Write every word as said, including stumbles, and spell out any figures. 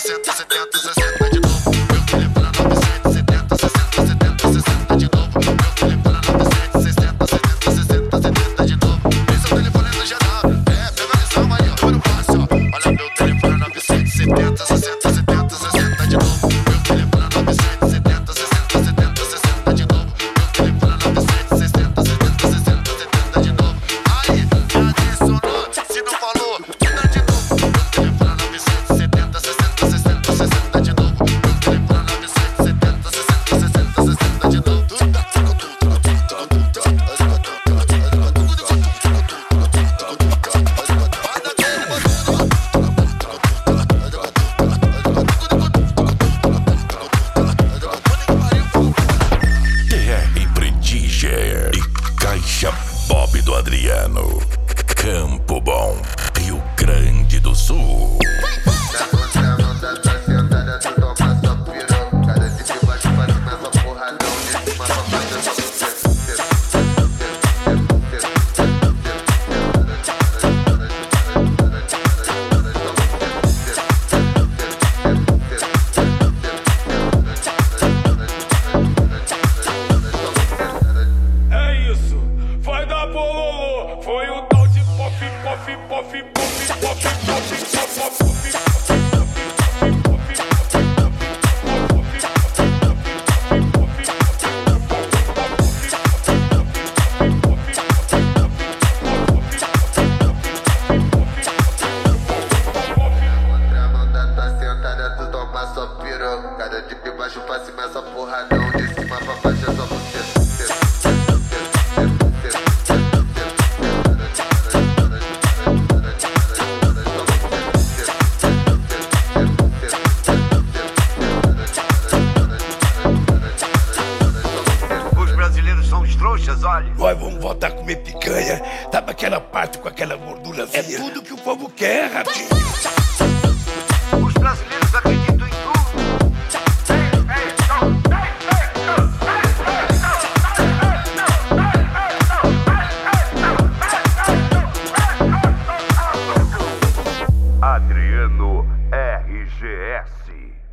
sessenta, setenta, sessenta de novo. Eu te levo na novecentos e setenta, sessenta, setenta, sessenta de novo. Eu te levo na novecentos e sessenta, setenta, sessenta, setenta de novo. Esse é o telefone do G W. É, pega a visão aí, ó. Olha o passe, ó. Olha meu telefone novecentos e setenta, sessenta, setenta, sessenta de novo. Eu te levo na novecentos e setenta, sessenta, setenta, sessenta de novo. Eu te levo na novecentos e setenta, setenta, sessenta, setenta de novo. Aí, adicionou, se não falou, tenta de novo. Eu te levo na novecentos e setenta, sessenta, sessenta, sessenta de novo. Eu te levo na novecentos e setenta, sessenta, sessenta, sessenta de novo. T R Empreendíger e Caixa Bob do Adriano. Campo Bom, Rio Grande do Sul. É isso, vai dar bololô. Foi o tal de pop, pop, pop, pop, pop, pop, pop, pop, de baixo pra cima essa porradão, de cima pra baixo é só você. Os brasileiros são os trouxas, olha. Vai, vamos voltar a comer picanha. Sabe aquela parte com aquela gordurazinha? É tudo que o povo quer, rapaz. Os brasileiros acreditam em tudo. Adriano R G S.